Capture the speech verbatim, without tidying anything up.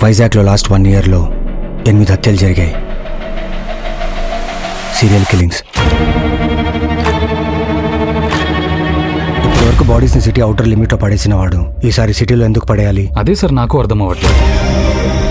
వైజాగ్లో last one ఇయర్లో ఎనిమిది హత్యలు జరిగాయి. Serial killings. ఇప్పటివరకు బాడీస్ని సిటీ అవుటర్ లిమిట్లో పడేసిన వాడు ఈసారి సిటీలో ఎందుకు పడేయాలి? అదే సార్ నాకు అర్థం అవ్వట్లేదు.